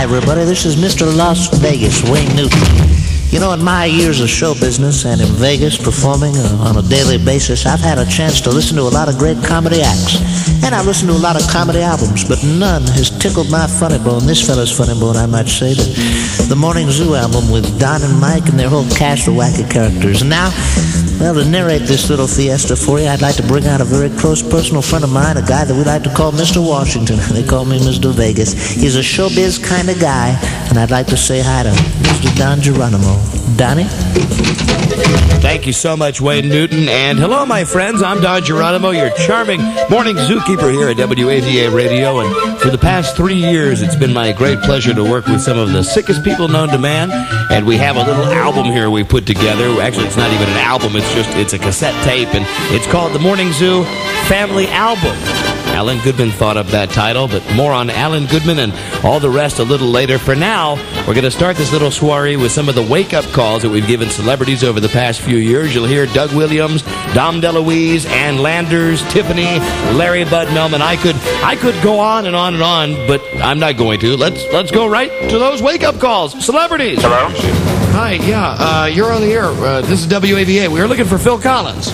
Hi, everybody. This is Mr. Las Vegas, Wayne Newton. You know, in my years of show business and in Vegas performing on a daily basis, I've had a chance to listen to a lot of great comedy acts. And I've listened to a lot of comedy albums, but none has tickled my funny bone, this fella's funny bone, I might say, the Morning Zoo album with Don and Mike and their whole cast of wacky characters. And now, well, to narrate this little fiesta for you, I'd like to bring out a very close personal friend of mine, a guy that we like to call Mr. Washington. They call me Mr. Vegas. He's a showbiz kind of guy, and I'd like to say hi to Mr. Don Geronimo. Donnie? Thank you so much, Wayne Newton. And hello, my friends. I'm Don Geronimo, your charming morning zookeeper here at WAVA Radio. And for the past 3 years, it's been my great pleasure to work with some of the sickest people known to man. And we have a little album here we put together. Actually, it's not even an album. It's a cassette tape. And it's called The Morning Zoo Family Album. Alan Goodman thought up that title, but more on Alan Goodman and all the rest a little later. For now, we're going to start this little soiree with some of the wake-up calls that we've given celebrities over the past few years. You'll hear Doug Williams, Dom DeLuise, Ann Landers, Tiffany, Larry Bud Melman. I could go on and on and on, but I'm not going to. Let's go right to those wake-up calls. Celebrities. Hello? Hi, yeah, you're on the air. This is WAVA. We were looking for Phil Collins.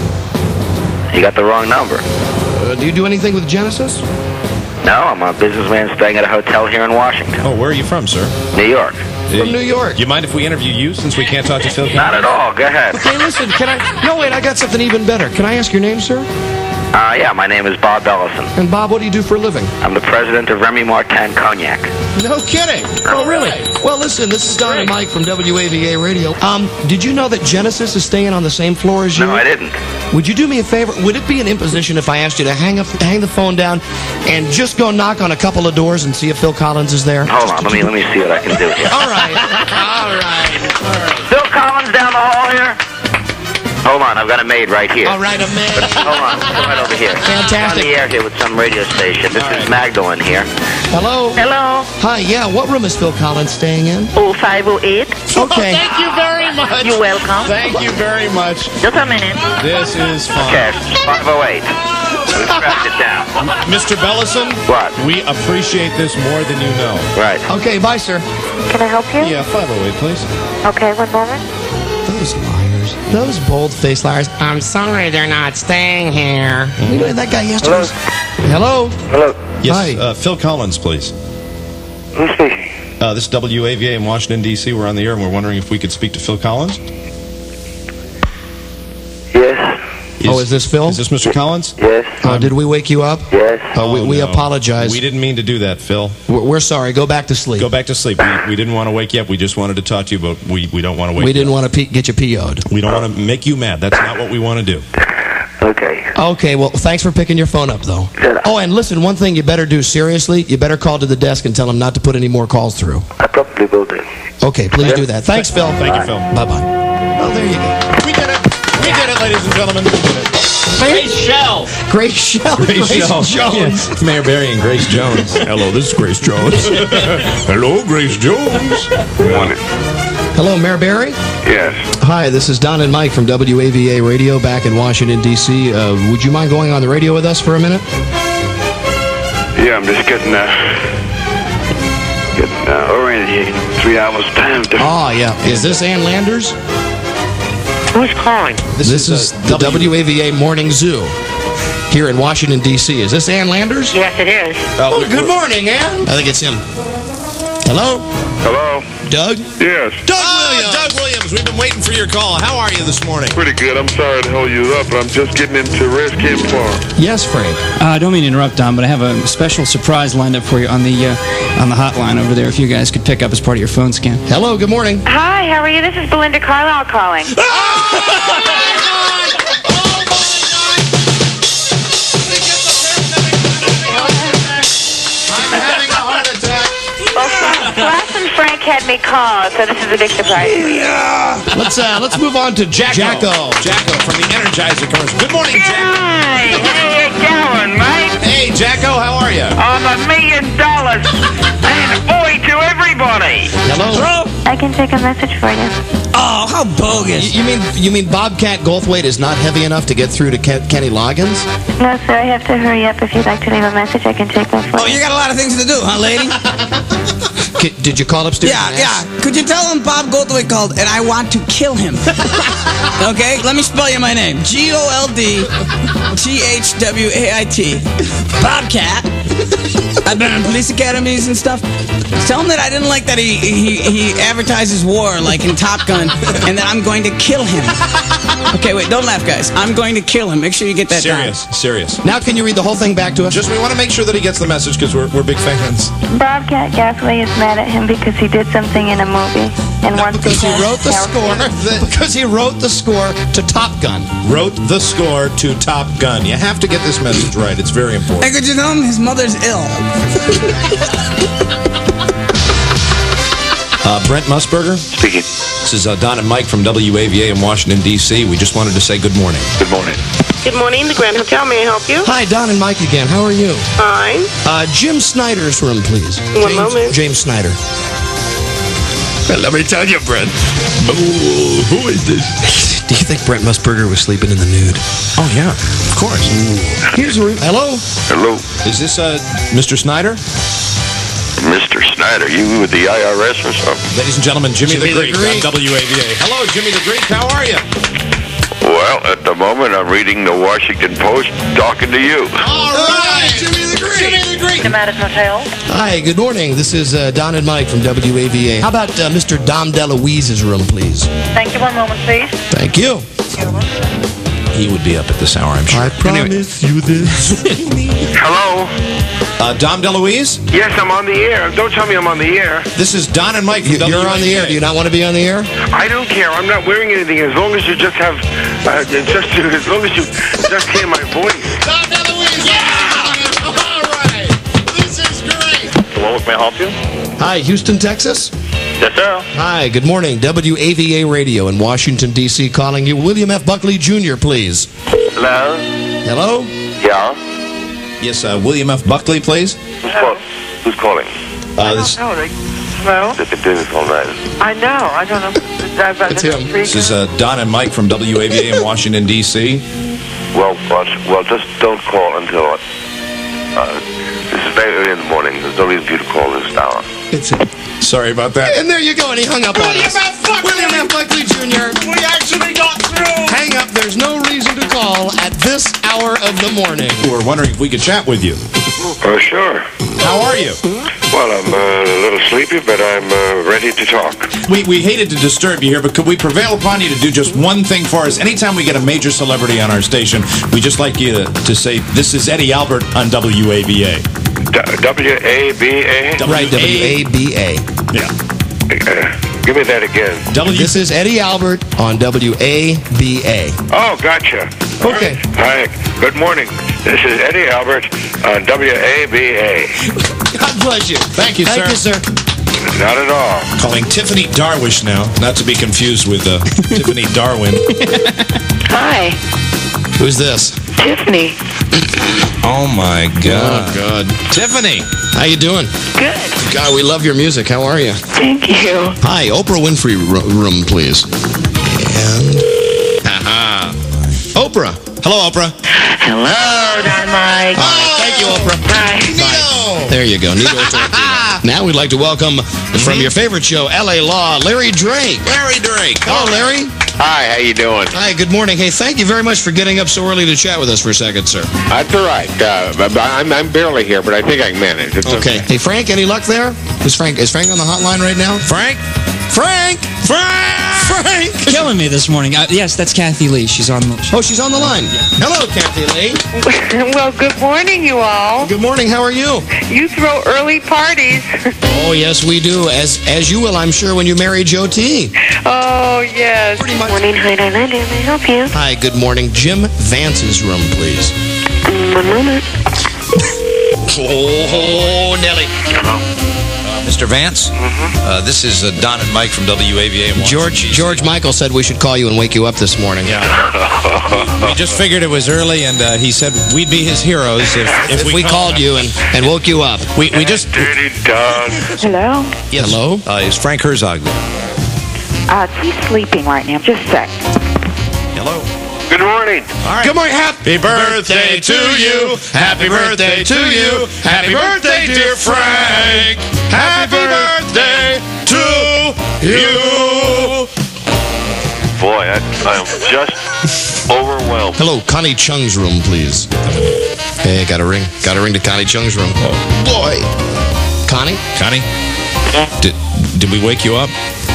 You got the wrong number. Do you do anything with Genesis? No, I'm a businessman staying at a hotel here in Washington. Oh, where are you from, sir? New York. From New York. You mind if we interview you since we can't talk to Phil Collins? Not at all. Go ahead. Hey, listen, No, wait, I got something even better. Can I ask your name, sir? Yeah, my name is Bob Ellison. And Bob, what do you do for a living? I'm the president of Remy Martin Cognac. No kidding. Oh, really? Well, listen, this is Don and Mike from WAVA Radio. Did you know that Genesis is staying on the same floor as you? No, I didn't. Would you do me a favor? Would it be an imposition if I asked you to hang the phone down and just go knock on a couple of doors and see if Phil Collins is there? Hold on, let me see what I can do here. All right. All right. Phil Collins down the hall here? Hold on, I've got a maid right here. All right, a maid. Hold on, come right over here. Fantastic. I'm on the air here with some radio station. This is Magdalene here. Hello. Hello. Hi, yeah, what room is Phil Collins staying in? 0508. Okay. Thank you very much. You're welcome. Thank you very much. Just a minute. This is fun. Okay, 508. We scratched it down. Mr. Bellison, What? we appreciate this more than you know. Right. Okay, bye, sir. Can I help you? Yeah, 508, please. Okay, one moment. Those liars. Those bold-faced liars. I'm sorry they're not staying here. You know that guy yesterday? Hello? Hello. Yes, Hi. Phil Collins, please. Who's speaking? This is WAVA in Washington, D.C. We're on the air, and we're wondering if we could speak to Phil Collins. Yes. Is this Phil? Is this Mr. Collins? Yes. Did we wake you up? Yes. We no. apologize. We didn't mean to do that, Phil. We're sorry. Go back to sleep. Go back to sleep. We didn't want to wake you up. We just wanted to talk to you, but we don't want to wake We you didn't up. want to get you PO'd. We don't want to make you mad. That's not what we want to do. Okay. Okay, well, thanks for picking your phone up, though. Good. Oh, and listen, one thing you better do, seriously, you better call to the desk and tell them not to put any more calls through. I probably will do. Okay, please do that. Thanks, Phil. Thank you, Phil. Bye-bye. Oh, there you go. We did it. We did it, ladies and gentlemen. We did it. Grace Shell. Grace Shell. Grace Shell. Jones. It's Mayor Barry and Grace Jones. Hello, this is Grace Jones. Hello, Grace Jones. Morning. Hello, Mayor Barry. Yes. Hi, this is Don and Mike from WAVA Radio back in Washington, D.C. Would you mind going on the radio with us for a minute? Yeah, I'm just getting oriented. 3 hours time. Oh, yeah. Is this Ann Landers? Who's calling? This is the WAVA Morning Zoo here in Washington, D.C. Is this Ann Landers? Yes, it is. Oh, good morning, Ann. I think it's him. Hello? Hello? Doug? Yes. Doug Williams. Doug Williams, we've been waiting for your call. How are you this morning? Pretty good. I'm sorry to hold you up, but I'm just getting into Redskins Farm. Yes, Frank. I don't mean to interrupt, Don, but I have a special surprise lined up for you on the hotline over there. If you guys could pick up as part of your phone scan. Hello, good morning. Hi, how are you? This is Belinda Carlisle calling. Glass and Frank had me call, so this is a big surprise for you. Let's move on to Jacko. Jacko from the Energizer commercial. Good morning, Jacko. Hi, how you doing, mate? Hey, Jacko, how are you? I'm $1 million and boy to everybody. Hello. I can take a message for you. Oh, how bogus. You mean Bobcat Goldthwait is not heavy enough to get through to Kenny Loggins? No, sir, I have to hurry up. If you'd like to leave a message, I can take one for you. Oh, you got a lot of things to do, huh, lady? Did you call upstairs? Yeah. Could you tell him Bob Goldthwait called and I want to kill him? Okay, let me spell you my name. GOLDTHWAIT. Bobcat. I've been in police academies and stuff. Tell him that I didn't like that he advertises war like in Top Gun and that I'm going to kill him. Okay, wait, don't laugh, guys. I'm going to kill him. Make sure you get that down. Serious. Now can you read the whole thing back to us? We want to make sure that he gets the message because we're big fans. Bobcat Goldthwait is mad at him because he did something in a movie and wants to Because he wrote the score. Because he wrote the score to Top Gun. Wrote the score to Top Gun. You have to get this message right. It's very important. Hey, could you tell him his mother's ill? Brent Musburger? Speaking. This is Don and Mike from WAVA in Washington, D.C. We just wanted to say good morning. Good morning. Good morning, the Grand Hotel. May I help you? Hi, Don and Mike again. How are you? Fine. Jim Snyder's room, please. One moment. James Snyder. Well, let me tell you, Brent. Who is this? Do you think Brent Musburger was sleeping in the nude? Oh, yeah. Of course. Here's a room. Hello? Hello. Is this Mr. Snyder? Mr. Snyder, you with the IRS or something? Ladies and gentlemen, Jimmy the Greek on WAVA. Hello, Jimmy the Greek. How are you? Well, at the moment, I'm reading the Washington Post, talking to you. All right, Jimmy the Greek. Jimmy the Greek. The Madison Hotel. Hi, good morning. This is Don and Mike from WAVA. How about Mr. Dom DeLuise's room, please? Thank you. 1 moment, please. Thank you. He would be up at this hour, I'm sure. I promise you this. Hello? Dom DeLuise? Yes, I'm on the air. Don't tell me I'm on the air. This is Don and Mike from WAVA. You're on the air. Do you not want to be on the air? I don't care. I'm not wearing anything as long as you just have, as long as you just hear my voice. Don DeLuise! Yeah! All right. This is great. Hello, may I help you? Hi, Houston, Texas? Yes, sir. Hi, good morning. WAVA Radio in Washington, D.C. calling you. William F. Buckley Jr., please. Hello? Hello? Yeah? Yes, William F. Buckley, please. Who's calling? This Hello? They've been doing this all night. I know. I don't know. It's him. This is Don and Mike from WAVA in Washington, D.C. Well, just don't call until... this is very early in the morning. There's no reason for you to call this hour. It's him. Sorry about that. And there you go, and he hung up on us. William F. Buckley Jr. We actually got through. Hang up. There's no reason to call at this hour of the morning. We're wondering if we could chat with you. Sure. How are you? Well, I'm a little sleepy, but I'm ready to talk. We hated to disturb you here, but could we prevail upon you to do just one thing for us? Anytime we get a major celebrity on our station, we just like you to say, this is Eddie Albert on WAVA. WABA? Right, WABA. Yeah. Give me that again. This is Eddie Albert on WABA. Oh, gotcha. Okay. Hi. Good morning. This is Eddie Albert on WABA. God bless you. Thank you, sir. Thank you, sir. Not at all. Calling Tiffany Darwish now, not to be confused with Tiffany Darwin. Hi. Who's this? Tiffany. Oh, my God. Oh, God. Tiffany. How you doing? Good. God, we love your music. How are you? Thank you. Hi, Oprah Winfrey room, please. And... Oprah. Hello, Oprah. Hello, Don Mike. Thank you, Oprah. Hi. Bye. There you go. Now we'd like to welcome from your favorite show, LA Law, Larry Drake. Larry Drake. Hello, Larry. Hi, how you doing? Hi, good morning. Hey, thank you very much for getting up so early to chat with us for a second, sir. That's all right. I'm barely here, but I think I can manage. It's Okay. Hey, Frank, any luck there? Is Frank on the hotline right now? Frank? Frank! Killing me this morning. Yes, that's Kathy Lee. She's on the... Oh, she's on the line. Hello, Kathy Lee. Well, good morning, you all. Good morning. How are you? You throw early parties. Oh, yes, we do. As you will, I'm sure, when you marry Joe T. Oh, yes. Pretty much. Morning, hi, May I help you? Hi, good morning. Jim Vance's room, please. 1 moment. Oh, Nelly. Mr. Vance? This is Don and Mike from WAVA. George Michael said we should call you and wake you up this morning. Yeah. We just figured it was early, and he said we'd be his heroes if we called you and woke you up. We just... Dirty dog. Hello? Yes. Hello? Is Frank Herzog there? He's sleeping right now. Just a sec. Hello? Good morning. All right. Good morning. Happy birthday to you. Happy birthday to you. Happy birthday, dear Frank. Happy birthday to you. Boy, I am just overwhelmed. Hello, Connie Chung's room, please. Hey, got a ring. Got a ring to Connie Chung's room. Oh, boy. Connie? Connie? Did we wake you up?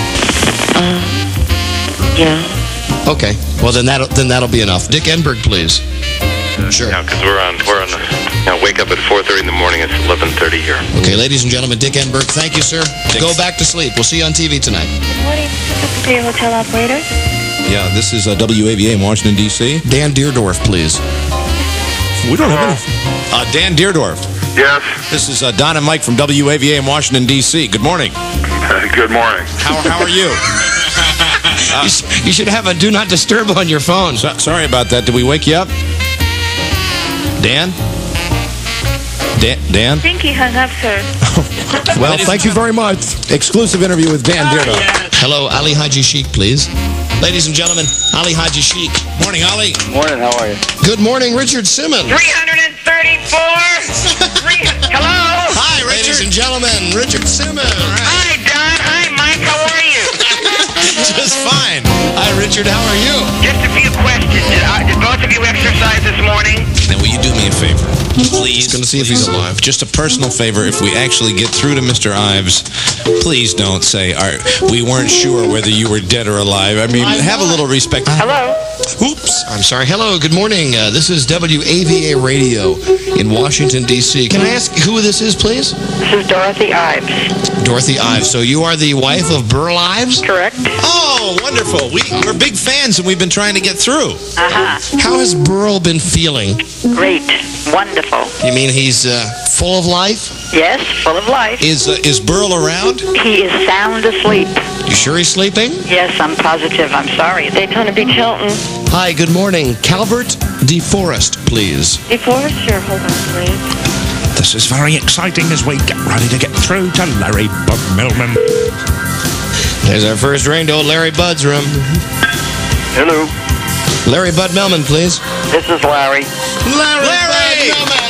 Yeah. Okay. Well, then that'll be enough. Dick Enberg, please. Sure. Yeah, because we're on wake up at 4:30 in the morning. It's 11:30 here. Okay, ladies and gentlemen, Dick Enberg, thank you, sir. Go back to sleep. We'll see you on TV tonight. What is this to your hotel operator? Yeah, this is WAVA in Washington, D.C. Dan Deerdorf, please. We don't have any. Dan Deerdorf. Yes. This is Don and Mike from WAVA in Washington, D.C. Good morning. Good morning. How are you? You should have a do not disturb on your phone. Sorry about that. Did we wake you up? Dan? Dan? I think he hung up, sir. Well, thank you very much. Exclusive interview with Dan Deerdorf. Hello, Ali Haji Sheik, please. Ladies and gentlemen, Ali Haji Sheik. Morning, Ali. Morning. How are you? Good morning, Richard Simmons. 334. Hello. Hi, Ladies and gentlemen, Richard Simmons. Hi, Don. Hi, Mike. How are you? Just fine. Hi, Richard. How are you? Just a few questions. Did both of you exercise this morning? Now, will you do me a favor? Please. Going to see if he's alive. Just a personal favor. If we actually get through to Mr. Ives, please don't say we weren't sure whether you were dead or alive. I mean, have a little respect. Hello. Oops. I'm sorry. Hello. Good morning. This is WAVA Radio in Washington, D.C. Can I ask who this is, please? This is Dorothy Ives. Dorothy Ives. So you are the wife of Burl Ives? Correct. Oh, wonderful. We're big fans, and we've been trying to get through. Uh-huh. How has Burl been feeling? Great. Wonderful. You mean he's full of life? Yes, full of life. Is Burl around? He is sound asleep. You sure he's sleeping? Yes, I'm positive. I'm sorry. Daytona Beach Hilton. Hi, good morning. Calvert DeForest, please. DeForest, sure. Hold on, please. This is very exciting as we get ready to get through to Larry Bud Millman. There's our first ring to old Larry Bud's room. Hello. Larry Bud Millman, please. This is Larry. Larry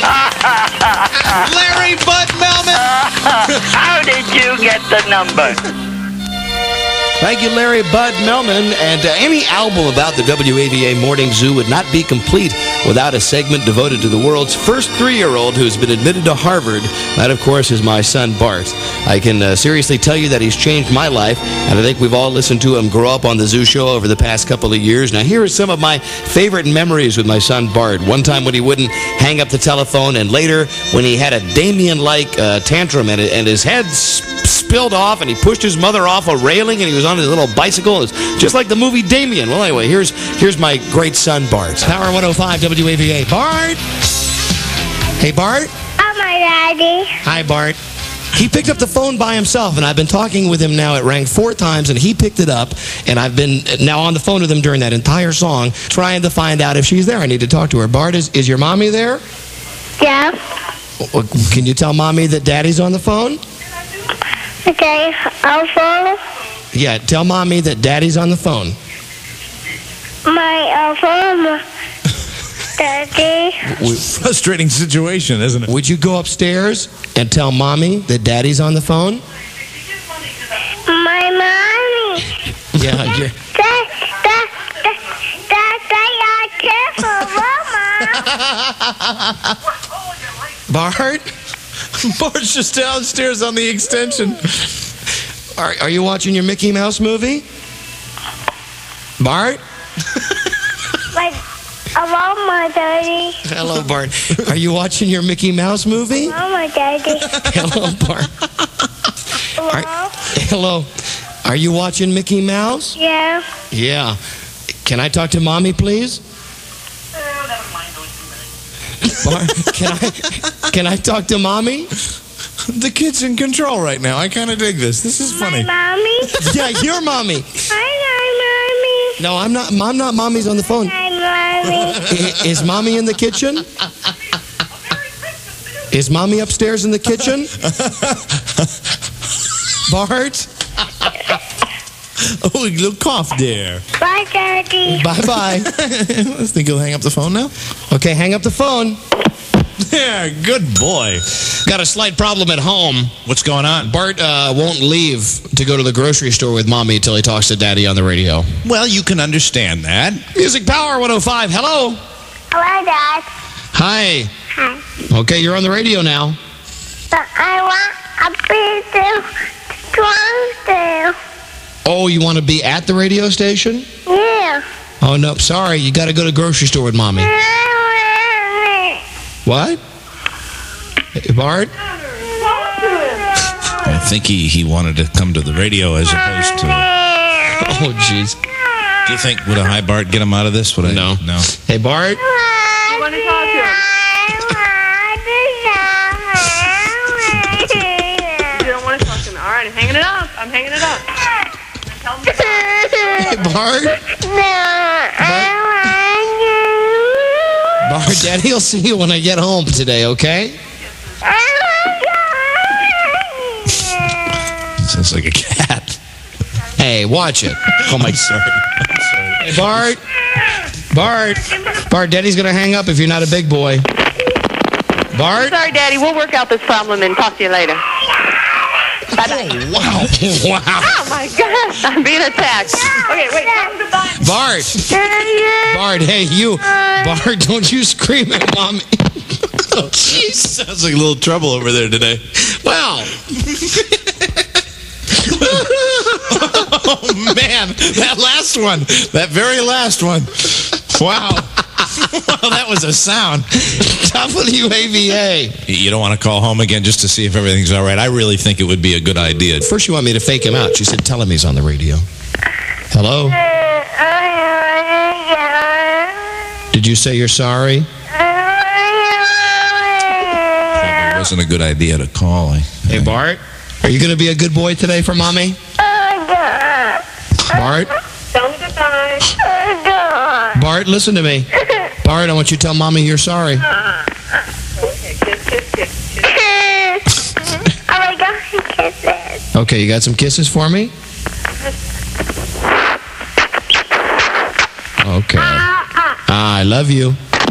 Bud Millman! How did you get the number? Thank you, Larry Bud Millman. And any album about the WAVA Morning Zoo would not be complete without a segment devoted to the world's first 3-year-old who's been admitted to Harvard. That, of course, is my son, Bart. I can seriously tell you that he's changed my life, and I think we've all listened to him grow up on the Zoo Show over the past couple of years. Now, here are some of my favorite memories with my son, Bart. One time when he wouldn't hang up the telephone, and later when he had a Damien-like tantrum and his head spilled off, and he pushed his mother off a railing, and he was on his little bicycle. It's just like the movie Damien. Well, anyway, here's my great son, Bart. Power 105 WAVA. Bart! Hey, Bart? Oh, my daddy. Hi, Bart. He picked up the phone by himself, and I've been talking with him now. It rang 4 times, and he picked it up, and I've been now on the phone with him during that entire song, trying to find out if she's there. I need to talk to her. Bart, is your mommy there? Yeah. Can you tell mommy that daddy's on the phone? Okay. I'll follow. Yeah, tell mommy that daddy's on the phone. My phone. Daddy. Frustrating situation, isn't it? Would you go upstairs and tell mommy that daddy's on the phone? My mommy. Yeah, you're... Bart? Bart's just downstairs on the extension. Are you watching your Mickey Mouse movie? Bart? Hello, my daddy. Hello, Bart. Are you watching your Mickey Mouse movie? Hello, my daddy. Hello, Bart. Hello? Hello. Are you watching Mickey Mouse? Yeah. Yeah. Can I talk to mommy, please? Bart, can I talk to mommy? The kid's in control right now. I kind of dig this. This is funny. My mommy? Yeah, your mommy. Hi, mommy. No, I'm not mommy's on the phone. Hi, mommy. Is mommy in the kitchen? Is mommy upstairs in the kitchen? Bart? Oh, a little cough there. Bye, Daddy. Bye-bye. I think you'll hang up the phone now. Okay, hang up the phone. There, good boy. Got a slight problem at home. What's going on? Bart won't leave to go to the grocery store with Mommy until he talks to Daddy on the radio. Well, you can understand that. Music Power 105. Hello. Hello, Dad. Hi. Hi. Okay, you're on the radio now. But I want a pizza to Oh, you want to be at the radio station? Yeah. Oh, no, sorry. You got to go to the grocery store with Mommy. What? Hey, Bart? I think he wanted to come to the radio as opposed to... Oh, jeez. Do you think, would a hi Bart get him out of this? Would I? No. No. Hey, Bart? You want to talk to him? You don't want to talk to him. All right, I'm hanging it up. I'm hanging it up. Tell him to Hey, Bart? Bart, Daddy will see you when I get home today, okay? Sounds like a cat. Hey, watch it. Oh, my, sorry. Hey, Bart. Bart, Daddy's going to hang up if you're not a big boy. Bart? Sorry, Daddy. We'll work out this problem and talk to you later. Bye-bye. Wow. Wow. Oh, my gosh. I'm being attacked. Okay, wait. Tell him goodbye. Bart, hey, you. Bart, don't you scream at Mommy. Oh, jeez. Sounds like a little trouble over there today. Wow. Oh, man. That last one. That very last one. Wow. Well, that was a sound. WAVA. You don't want to call home again just to see if everything's all right? I really think it would be a good idea. First, you want me to fake him out. She said, tell him he's on the radio. Hello? Did you say you're sorry? It wasn't a good idea to call. Hey, Bart, are you going to be a good boy today for Mommy? Bart? Tell him goodbye. Bart, listen to me. Bart, I want you to tell Mommy you're sorry. Okay, kiss. Oh my God, kisses. Okay, you got some kisses for me? Okay. I love you.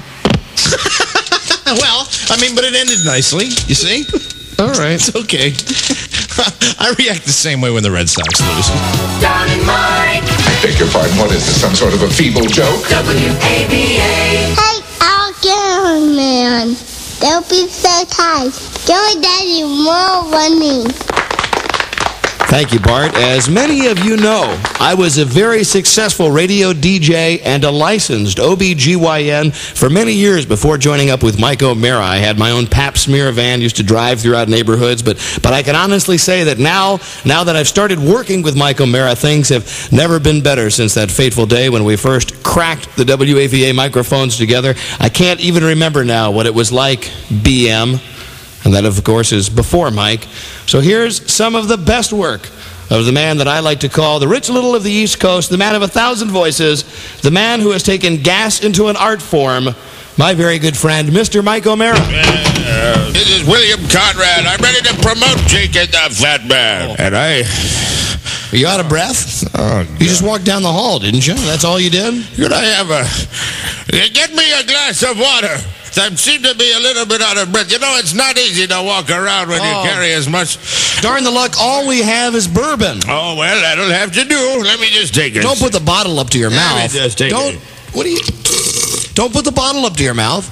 Well, I mean, but it ended nicely, you see? All right. It's okay. I react the same way when the Red Sox lose. Don and Mike. I beg your pardon, what is this, some sort of a feeble joke? WAVA. Hey, I'll man. Don't be so tight. Give Daddy more money. Thank you, Bart. As many of you know, I was a very successful radio DJ and a licensed OBGYN for many years before joining up with Mike O'Mara. I had my own pap smear van, used to drive throughout neighborhoods, but I can honestly say that now that I've started working with Mike O'Mara, things have never been better since that fateful day when we first cracked the WAVA microphones together. I can't even remember now what it was like, BM. And that, of course, is before Mike. So here's some of the best work of the man that I like to call the Rich Little of the East Coast, the man of 1,000 voices, the man who has taken gas into an art form, my very good friend, Mr. Mike O'Mara. This is William Conrad. I'm ready to promote Jake and the Fat Man. And Are you out of breath? Oh, you just walked down the hall, didn't you? That's all you did? Could I have get me a glass of water? I seem to be a little bit out of breath. You know, it's not easy to walk around when you carry as much. Darn the luck, all we have is bourbon. Oh, well, that'll have to do. Let me just take it. Don't put the bottle up to your mouth. Let me just take it. Don't put the bottle up to your mouth.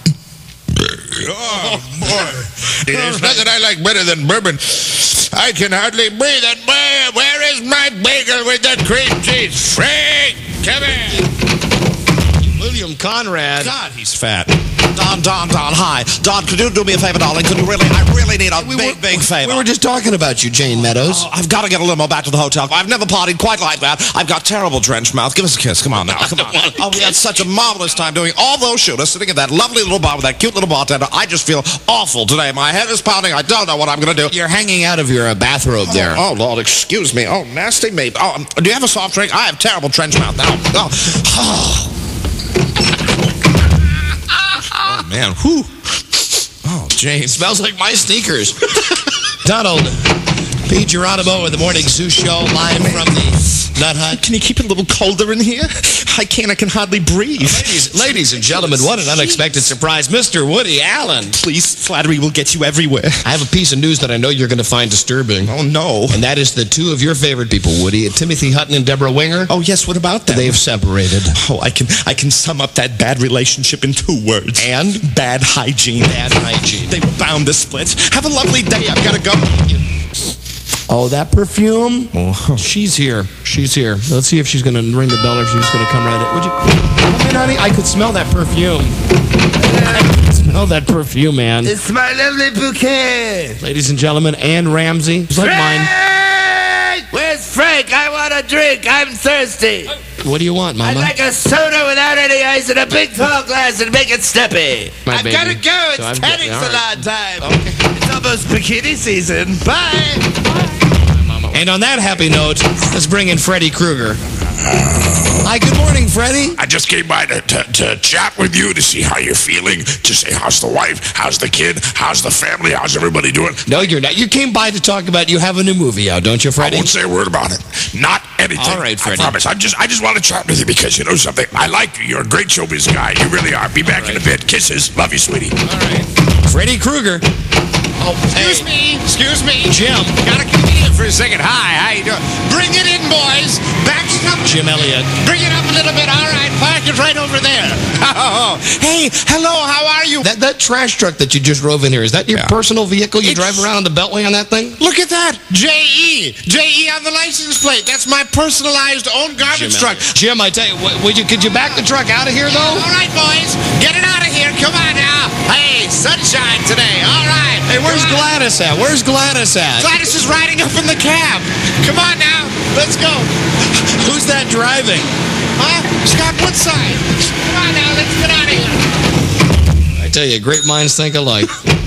Oh, boy. There's nothing I like better than bourbon. I can hardly breathe. And where is my bagel with the cream cheese? Frank, come here. William Conrad. God, he's fat. Don, hi. Don, could you do me a favor, darling? I really need a big favor. We were just talking about you, Jane Meadows. I've got to get a limo back to the hotel. I've never partied quite like that. I've got terrible drenched mouth. Give us a kiss. Come on now. Come on. Oh, we had such a marvelous time doing all those shooters, sitting in that lovely little bar with that cute little bartender. I just feel awful today. My head is pounding. I don't know what I'm going to do. You're hanging out of your bathrobe there. Oh, Lord, excuse me. Oh, nasty me. Oh, do you have a soft drink? I have terrible trench mouth now. Oh, man. Whew. Oh, Jane. Smells like my sneakers. Donald P. Geronimo with the Morning Zoo Show, live from the Not hot? Can you keep it a little colder in here? I can hardly breathe. Ladies and gentlemen, what an unexpected surprise. Mr. Woody Allen. Please, flattery will get you everywhere. I have a piece of news that I know you're going to find disturbing. Oh, no. And that is the two of your favorite people, Woody, Timothy Hutton and Deborah Winger. Oh, yes, what about that? They've separated. Oh, I can sum up that bad relationship in 2 words. And? Bad hygiene. Bad hygiene. They were bound to split. Have a lovely day. I've got to go. Oh, that perfume? Oh. She's here. She's here. Let's see if she's going to ring the bell or if she's going to come right in. Would you come in, honey? I could smell that perfume. I could smell that perfume, man. It's my lovely bouquet. Ladies and gentlemen, Ann Ramsey. It's like mine. Where's Frank? I want a drink. I'm thirsty. What do you want, Mama? I'd like a soda without any ice in a big tall glass and make it steppy. I've got to go. It's tanning salon time. Okay. It's almost bikini season. Bye. And on that happy note, let's bring in Freddy Krueger. Hi, good morning, Freddy. I just came by to chat with you to see how you're feeling, to say how's the wife, how's the kid, how's the family, how's everybody doing? No, you're not. You came by to talk about you have a new movie out, don't you, Freddy? I won't say a word about it. Not anything. All right, Freddy. I promise. I just want to chat with you because you know something. I like you. You're a great showbiz guy. You really are. Be back in a bit. Kisses. Love you, sweetie. All right. Freddy Krueger. Oh, excuse me. Excuse me. Jim. Gotta come in here for a second. Hi, how you doing? Bring it in, boys. Backing up. Jim Elliott. Bring it up a little bit. All right, park it right over there. Oh, hey, hello, how are you? That trash truck that you just drove in here, is that your personal vehicle? You drive around on the Beltway on that thing? Look at that. J.E. J.E. on the license plate. That's my personalized own garbage truck. Jim, I tell you, could you back the truck out of here, though? All right, boys. Get it out of here. Come on now. Hey, sunshine today. All right. Hey, where's Gladys at? Where's Gladys at? Gladys is riding up in the cab. Come on now. Let's go. Who's that driving? Huh? Scott Woodside. Come on now. Let's get out of here. I tell you, great minds think alike.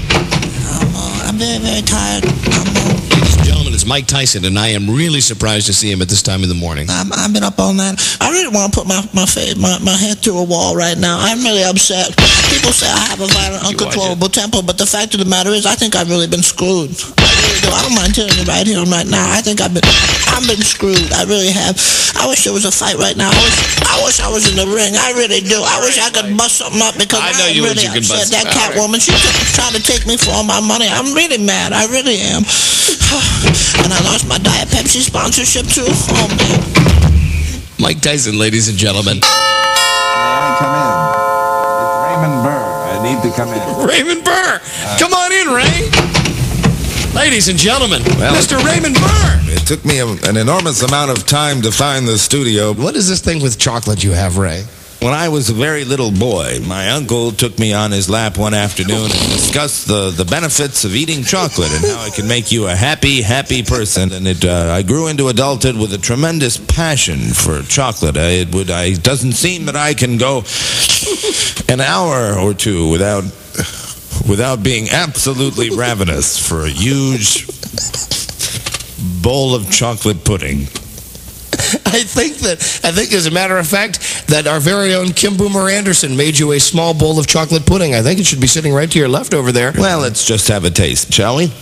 I'm very, very tired. Ladies and gentlemen, it's Mike Tyson, and I am really surprised to see him at this time in the morning. I've been up all night. I really want to put my head through a wall right now. I'm really upset. People say I have a violent, uncontrollable temper, but the fact of the matter is I think I've really been screwed. I really do. I don't mind telling you right here and right now. I think I've been screwed. I really have. I wish there was a fight right now. I wish I was in the ring. I really do. I wish I could bust something up because I know you really could bust that Catwoman. She trying to take me for all my money. I'm really mad. I really am. And I lost my Diet Pepsi sponsorship too. Oh man. Mike Tyson, ladies and gentlemen. May I come in? It's Raymond Burr. I need to come in. Raymond Burr. Come on in, Ray. Ladies and gentlemen, Mr. Raymond Burr. It took me an enormous amount of time to find the studio. What is this thing with chocolate you have, Ray? When I was a very little boy, my uncle took me on his lap one afternoon and discussed the benefits of eating chocolate and how it can make you a happy, happy person. And I grew into adulthood with a tremendous passion for chocolate. It doesn't seem that I can go an hour or two without being absolutely ravenous for a huge bowl of chocolate pudding. I think, as a matter of fact, that our very own Kim Boomer Anderson made you a small bowl of chocolate pudding. I think it should be sitting right to your left over there. Well, let's just have a taste, shall we?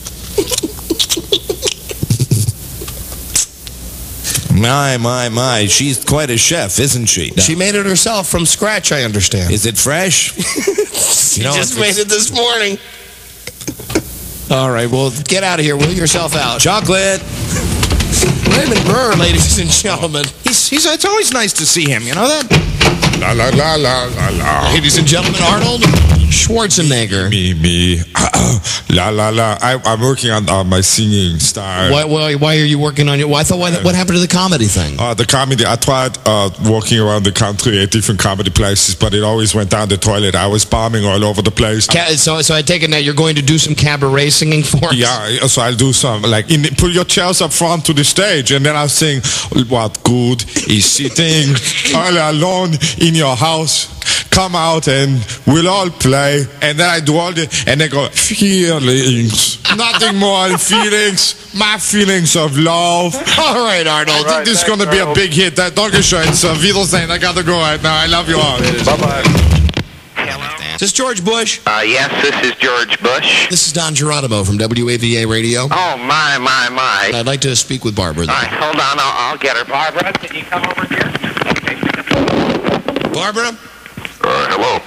My. She's quite a chef, isn't she? She made it herself from scratch, I understand. Is it fresh? She just made it this morning. All right, well, get out of here. Wheel yourself out. Chocolate. Raymond Burr, ladies and gentlemen. It's always nice to see him, you know that? La la la la la la. Ladies and gentlemen, Arnold Schwarzenegger. Me. La la la. I'm working on my singing style. Why are you working on it? What happened to the comedy thing? The comedy. I tried walking around the country at different comedy places, but it always went down the toilet. I was bombing all over the place. So I take it now you're going to do some cabaret singing for us? Yeah, so I'll do some, pull your chairs up front to the stage, and then I'll sing, what good is sitting all alone in your house. Come out and we'll all play. And then I do all and they go, feelings. Nothing more than feelings. My feelings of love. All right, Arnold. I think this is going to be a big hit. Dankeschön. So, Wiedersehen. I got to go right now. I love you all. Bye-bye. Is this George Bush? Yes, this is George Bush. This is Don Geronimo from WAVA Radio. Oh, my. I'd like to speak with Barbara. All right, hold on. I'll get her. Barbara, can you come over here? Barbara? Hello.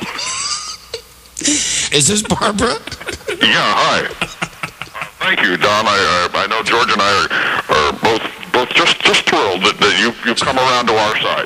Is this Barbara? Yeah, hi. Thank you, Don. I know George and I are both just thrilled that you've come around to our side.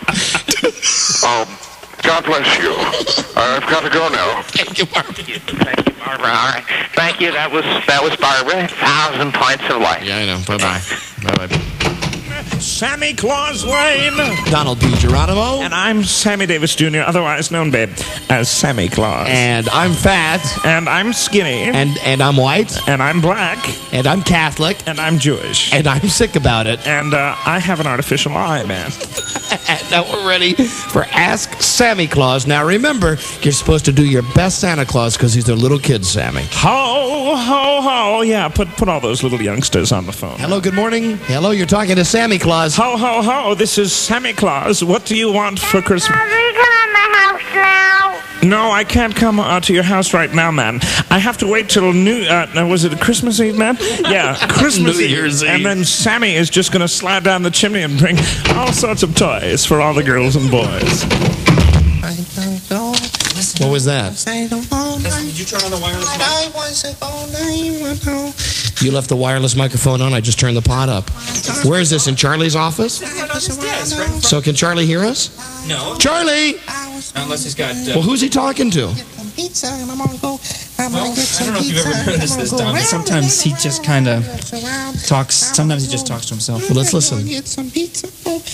God bless you. I've got to go now. Thank you, Barbara. Thank you, Barbara. All right. Thank you. That was Barbara. 1,000 points of light. Yeah, I know. Bye-bye. Bye-bye. Sammy Claus Lane. Donald P. Geronimo. And I'm Sammy Davis Jr., otherwise known, babe, as Sammy Claus. And I'm fat. And I'm skinny. And I'm white. And I'm black. And I'm Catholic. And I'm Jewish. And I'm sick about it. And I have an artificial eye, man. Now we're ready for Ask Sammy Claus. Now remember, you're supposed to do your best Santa Claus because he's a little kid, Sammy. Ho, ho, ho. Yeah, put all those little youngsters on the phone. Hello, good morning. Hello, you're talking to Sammy Claus. Ho, ho, ho. This is Sammy Claus. What do you want for Christmas? Are you come to my house now? No, I can't come to your house right now, man. I have to wait till was it Christmas Eve, man? Yeah, Christmas New Year's Eve. And then Sammy is just going to slide down the chimney and bring all sorts of toys for all the girls and boys. What was that? Did you turn on the wireless mic? You left the wireless microphone on. I just turned the pot up. Where is this, in Charlie's office? So can Charlie hear us? No. Charlie! Unless he's got... Well, who's he talking to? Pizza, and I'm gonna go. I don't know if you've ever heard this, Don, but sometimes he just kind of talks. Sometimes he just talks to himself. Well, let's listen. Get some pizza.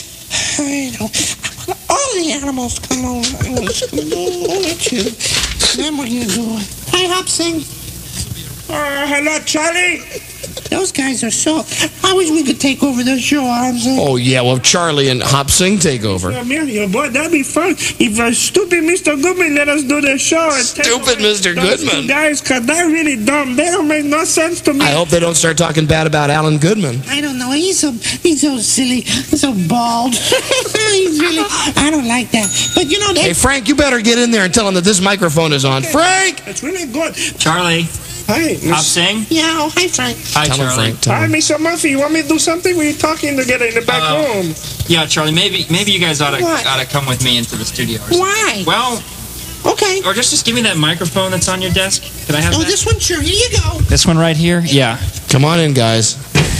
All the animals come over. I want to you. Then what are you doing? Hi, Hopsing. Hello, Charlie. Those guys are so... I wish we could take over the show, Hopsing. Oh, yeah, well, Charlie and Hop Sing take over. Boy, that'd be fun. If stupid Mr. Goodman let us do the show. Stupid Mr. Goodman. Guys, because they're really dumb. They don't make no sense to me. I hope they don't start talking bad about Alan Goodman. I don't know. He's so silly. He's so bald. He's really... I don't like that. But, you know... Hey, Frank, you better get in there and tell him that this microphone is on. Frank! It's really good. Charlie. Hi. Hop Sing? Yeah, oh, hi, Frank. Hi, tell Charlie. Him, Frank. Hi, Mr. Murphy. You want me to do something? We're talking together in the back room. Yeah, Charlie, maybe you guys ought to come with me into the studio. Or Why? Well... Okay. Or just give me that microphone that's on your desk. Can I have that? This one? Sure. Here you go. This one right here? Yeah. Come on in, guys.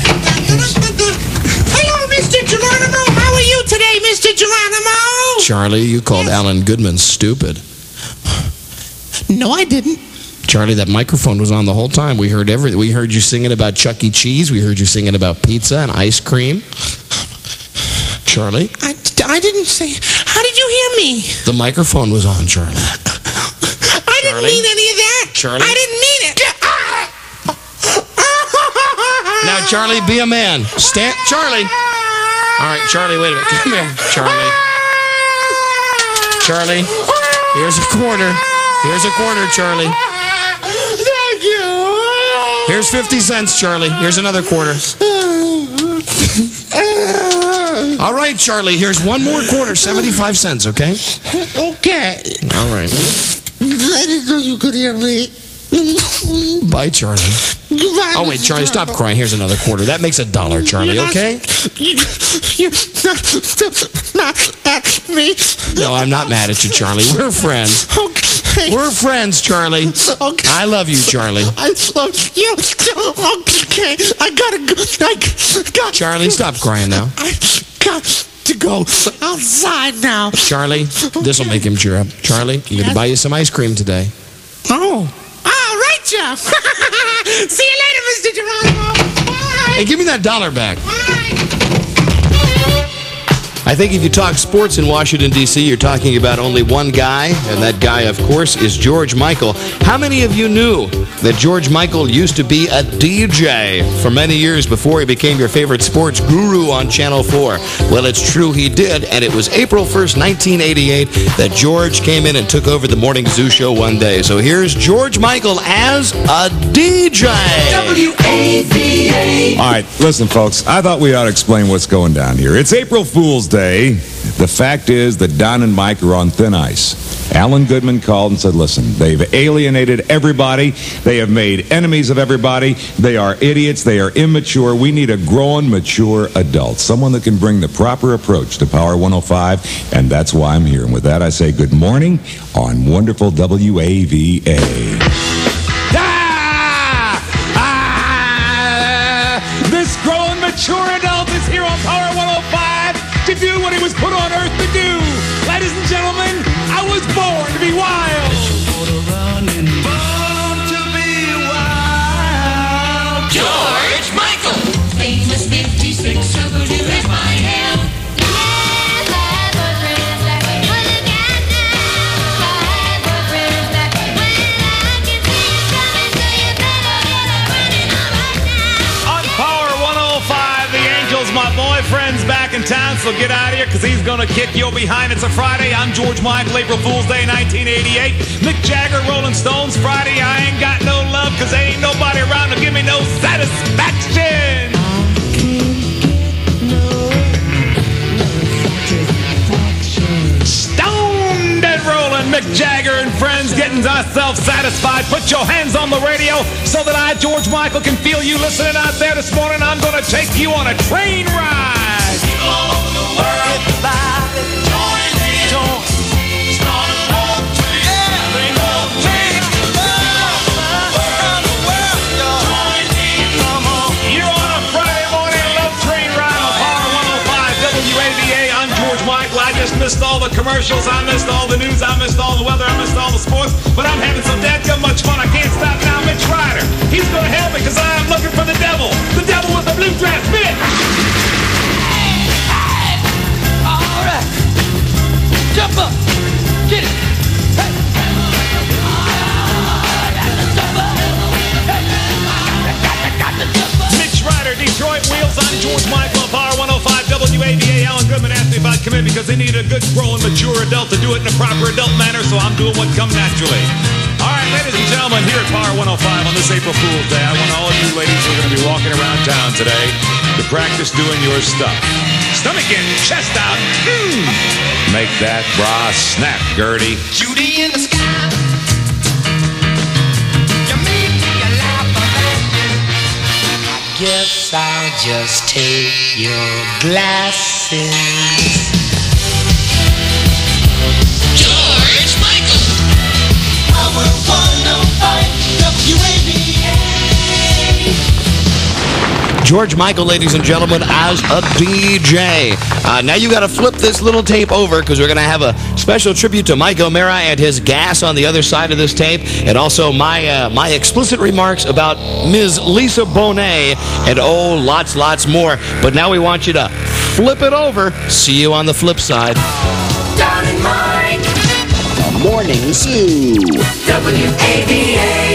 Hello, Mr. Geronimo. How are you today, Mr. Geronimo? Charlie, you called Alan Goodman stupid. No, I didn't. Charlie, that microphone was on the whole time. We heard everything. We heard you singing about Chuck E. Cheese. We heard you singing about pizza and ice cream. Charlie? I didn't say... How did you hear me? The microphone was on, Charlie. I didn't mean any of that. Charlie? I didn't mean it. Now, Charlie, be a man. Stand... Charlie! All right, Charlie, wait a minute. Come here, Charlie. Charlie, here's a quarter. Here's a quarter, Charlie. Thank you. Here's 50 cents, Charlie. Here's another quarter. All right, Charlie, here's one more quarter, 75 cents, okay? Okay. All right. I didn't know you could hear me. Bye, Charlie. Goodbye, oh, wait, Charlie, stop crying. Here's another quarter. That makes $1, Charlie, okay? You're not at me. No, I'm not mad at you, Charlie. We're friends. Okay. We're friends, Charlie. Okay. I love you, Charlie. I love you. Okay. I gotta go. Charlie, stop crying now. I got to go outside now. Charlie, this will make him cheer up. Charlie, I'm going to buy you some ice cream today. Oh. All right, Jeff. See you later, Mr. Geronimo. Bye. Hey, give me that $1 back. Bye. I think if you talk sports in Washington, D.C., you're talking about only one guy, and that guy, of course, is George Michael. How many of you knew that George Michael used to be a DJ for many years before he became your favorite sports guru on Channel 4? Well, it's true he did, and it was April 1st, 1988, that George came in and took over the Morning Zoo show one day. So here's George Michael as a DJ. WAVA. All right, listen, folks, I thought we ought to explain what's going down here. It's April Fool's Day, The fact is that Don and Mike are on thin ice. Alan Goodman called and said, listen, they've alienated everybody. They have made enemies of everybody. They are idiots. They are immature. We need a grown, mature adult, someone that can bring the proper approach to Power 105, and that's why I'm here. And with that, I say good morning on wonderful WAVA. This grown, mature adult is here on Power 105 to do what he was put on earth to do. Ladies and gentlemen, I was born to be wild. Born to be wild. George Michael. Famous 56 Subaru is my hell. My boyfriend's back in town, so get out of here, because he's going to kick your behind. It's a Friday. I'm George Michael, April Fool's Day, 1988. Mick Jagger, Rolling Stones, Friday. I ain't got no love, because there ain't nobody around to give me no satisfaction. Stoned and rolling, Mick Jagger and friends getting ourselves satisfied. Put your hands on the radio so that I, George Michael, can feel you listening out there this morning. I'm going to take you on a train ride. All over the world, everybody, join in. Start a love train. Bring love train. Around the world, join in. Come on. You're on a Friday morning love train ride on Power 105 WAVA. I'm George Michael. I just missed all the commercials. I missed all the news. I missed all the weather. I missed all the sports. But I'm having so dadgum much fun. I can't stop now. Mitch Ryder. He's going to help me because I'm looking for the devil. The devil with the blue dress. Mitch. All right. Jump up. Get it. Hey. Mitch Ryder, Detroit Wheels. I'm George Michael on Power 105 WAVA. Alan Goodman asked me if I'd come in because they need a good, growing, mature adult to do it in a proper adult manner, so I'm doing what comes naturally. All right, ladies and gentlemen, here at Power 105 on this April Fool's Day, I want all of you ladies who are going to be walking around town today to practice doing your stuff. Stomach in, chest out. Make that bra snap, Gertie. Judy in the sky. You make me laugh a lot. Guess I'll just take your glasses. George Michael. Power 105 WAVA. George Michael, ladies and gentlemen, as a DJ. Now you got to flip this little tape over because we're going to have a special tribute to Mike O'Mara and his gas on the other side of this tape, and also my explicit remarks about Ms. Lisa Bonet, and lots more. But now we want you to flip it over. See you on the flip side. Don and Mike. Morning Zoo. WAVA.